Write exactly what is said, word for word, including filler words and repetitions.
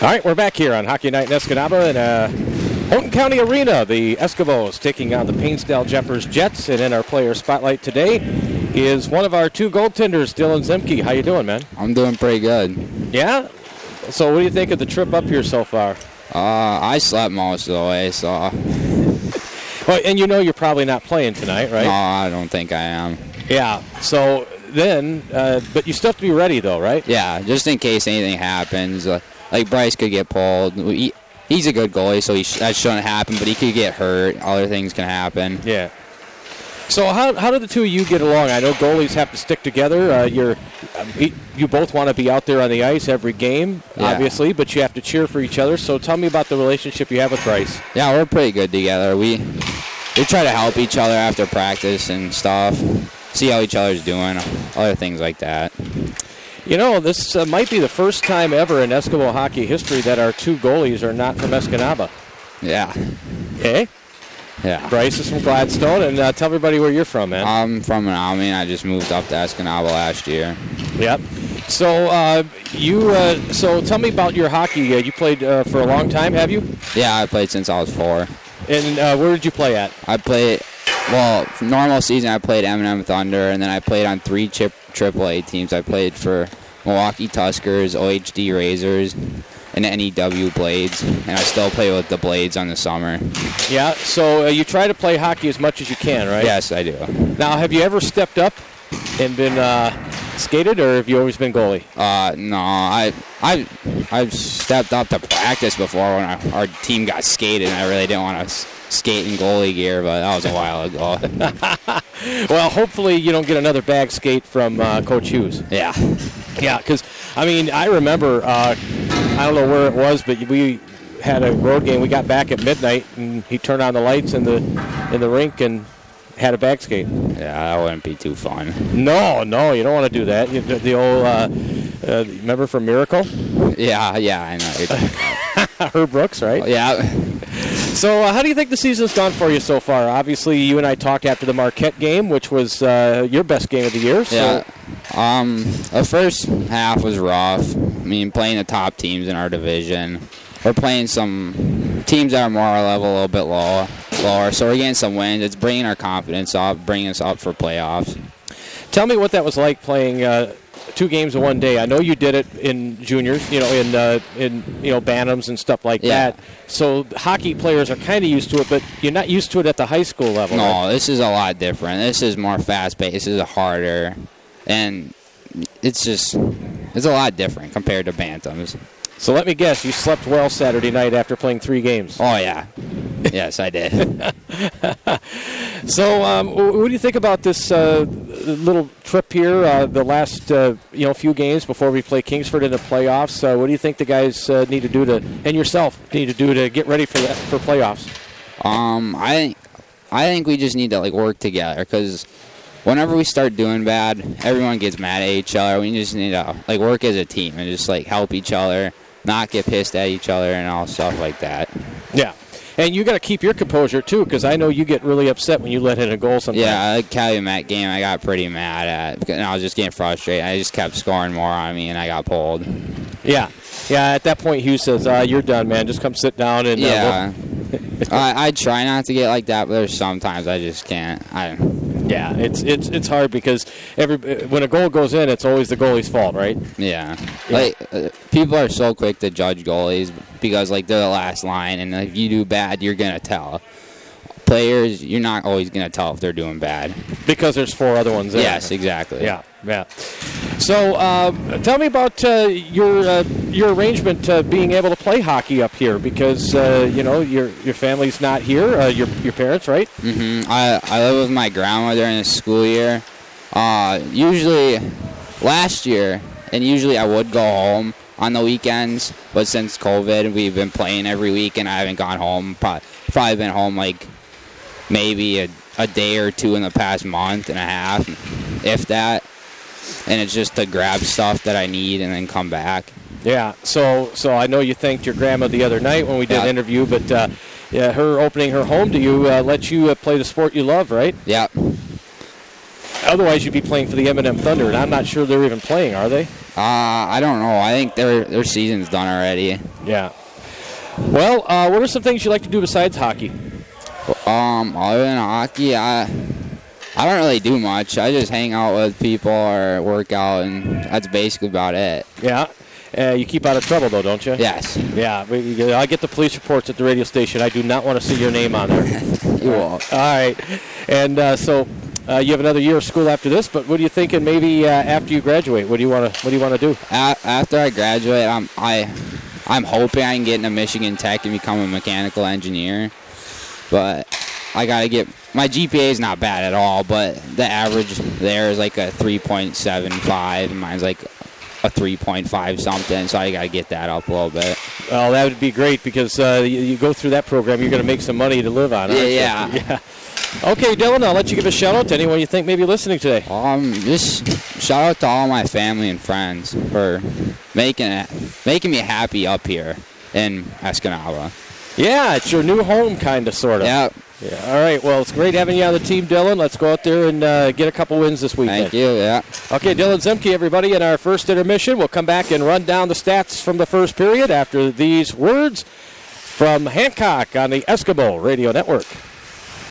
All right, we're back here on Hockey Night in Escanaba in uh, Houghton County Arena. The Eskimos taking on the Painesdale Jeffers Jets, and in our player spotlight today is one of our two goaltenders, Dylan Zemke. How you doing, man? I'm doing pretty good. Yeah? So what do you think of the trip up here so far? Uh, I slept most of the way, so... Well, and you know you're probably not playing tonight, right? No, I don't think I am. Yeah, so then, uh, but you still have to be ready, though, right? Yeah, just in case anything happens. Uh, like, Bryce could get pulled. He, he's a good goalie, so he sh- that shouldn't happen, but he could get hurt. Other things can happen. Yeah. So how how do the two of you get along? I know goalies have to stick together. Uh, you're you both want to be out there on the ice every game, Yeah. obviously, but you have to cheer for each other. So tell me about the relationship you have with Bryce. Yeah, we're pretty good together. We we try to help each other after practice and stuff, see how each other's doing, other things like that. You know, this uh, might be the first time ever in Eskimo hockey history that our two goalies are not from Escanaba. Yeah. Okay? Yeah. Bryce is from Gladstone, and uh, tell everybody where you're from, man. I'm from Menominee. I just moved up to Escanaba last year. Yep. So uh, you, uh, so tell me about your hockey. Uh, you played uh, for a long time, have you? Yeah, I played since I was four. And uh, where did you play at? I played, well, for normal season I played M and M Thunder, and then I played on three chip triple A teams. I played for Milwaukee Tuskers, O H D Razors, and N E W Blades, and I still play with the Blades on the summer. Yeah, so uh, you try to play hockey as much as you can, right? Yes, I do. Now, have you ever stepped up and been uh, skated, or have you always been goalie? Uh, no, I, I, I've stepped up to practice before when I, our team got skated, and I really didn't want to s- skate in goalie gear, but that was a while ago. Well, hopefully you don't get another bag skate from uh, Coach Hughes. Yeah. Yeah, because, I mean, I remember, uh, I don't know where it was, but we had a road game. We got back at midnight, and he turned on the lights in the in the rink and had a bag skate. Yeah, that wouldn't be too fun. No, no, you don't want to do that. You, the, the old, uh, uh, remember from Miracle? Yeah, yeah, I know. You're talking about. Herb Brooks, right? Yeah. So uh, how do you think the season's gone for you so far? Obviously, you and I talked after the Marquette game, which was uh, your best game of the year. So. Yeah. Um, the first half was rough. I mean, playing the top teams in our division. We're playing some teams that are more our level, a little bit lower, lower. So we're getting some wins. It's bringing our confidence up, bringing us up for playoffs. Tell me what that was like playing uh, two games in one day. I know you did it in juniors, you know, in uh, in you know Bantams and stuff like Yeah. that. So hockey players are kind of used to it, but you're not used to it at the high school level. No, right? this is a lot different. This is more fast-paced. This is harder. And it's just, it's a lot different compared to Bantams. So let me guess, you slept well Saturday night after playing three games. Oh, yeah. Yes, I did. So um, what do you think about this uh, little trip here, uh, the last uh, you know few games before we play Kingsford in the playoffs? Uh, what do you think the guys uh, need to do to, and yourself, need to do to get ready for that, for playoffs? Um, I, I think we just need to, like, work together because whenever we start doing bad, everyone gets mad at each other. We just need to, like, work as a team and just, like, help each other, not get pissed at each other and all stuff like that. Yeah. And you got to keep your composure, too, because I know you get really upset when you let in a goal sometimes. Yeah, the Calumet game I got pretty mad at, and I was just getting frustrated. I just kept scoring more on me, and I got pulled. Yeah. Yeah, at that point, Hughes says, uh, you're done, man. Just come sit down. and Yeah. Uh, we'll I, I try not to get like that, but there's sometimes I just can't. I Yeah, it's it's it's hard because every when a goal goes in, it's always the goalie's fault, right? Yeah. Yeah. Like, uh, people are so quick to judge goalies because, like, they're the last line, and if you do bad, you're going to tell. Players, you're not always going to tell if they're doing bad. Because there's four other ones there. Yes, exactly. Yeah, yeah. So, uh, tell me about uh, your uh, your arrangement uh, being able to play hockey up here because uh, you know your your family's not here. Uh, your your parents, right? Mm-hmm. I I live with my grandma during the school year. Uh, usually, last year, and usually I would go home on the weekends, but since COVID, we've been playing every week, and I haven't gone home. Probably, probably been home like maybe a, a day or two in the past month and a half, if that. And it's just to grab stuff that I need and then come back. Yeah. So so I know you thanked your grandma the other night when we did Yeah. an interview, but uh, yeah, her opening her home to you uh, let you uh, play the sport you love, right? Yep. Uh, Otherwise, you'd be playing for the M and M Thunder, and I'm not sure they're even playing, are they? Uh, I don't know. I think their their season's done already. Yeah. Well, uh, what are some things you like to do besides hockey? Um, other than hockey, I I don't really do much. I just hang out with people or work out, and that's basically about it. Yeah. Uh, you keep out of trouble, though, don't you? Yes. Yeah. I get the police reports at the radio station. I do not want to see your name on there. You won't. All right. And uh, so uh, you have another year of school after this, but what are you thinking maybe uh, after you graduate? What do you want to What do you want to do? A- after I graduate, I'm I I'm hoping I can get into Michigan Tech and become a mechanical engineer. But I got to get my G P A is not bad at all, but the average there is like a three point seven five, and mine's like a three point five something, so I got to get that up a little bit. Well, that would be great because uh, you, you go through that program, you're going to make some money to live on. Yeah, aren't you? yeah. yeah. Okay, Dylan, I'll let you give a shout out to anyone you think may be listening today. Um, just shout out to all my family and friends for making it, making me happy up here in Escanaba. Yeah, it's your new home, kind of, sort of. Yep. Yeah. All right. Well, it's great having you on the team, Dylan. Let's go out there and uh, get a couple wins this weekend. Thank you. Yeah. Okay, Dylan Zemke, everybody, in our first intermission. We'll come back and run down the stats from the first period after these words from Hancock on the Eskimo Radio Network.